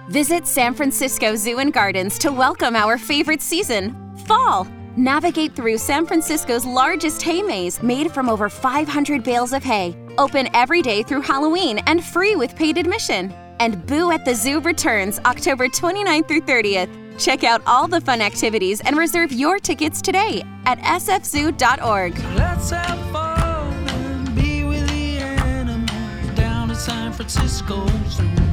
Visit San Francisco Zoo and Gardens to welcome our favorite season, fall. Navigate through San Francisco's largest hay maze made from over 500 bales of hay. Open every day through Halloween and free with paid admission. And Boo at the Zoo returns October 29th through 30th. Check out all the fun activities and reserve your tickets today at sfzoo.org. Let's have fun and be with the animals down at San Francisco Zoo.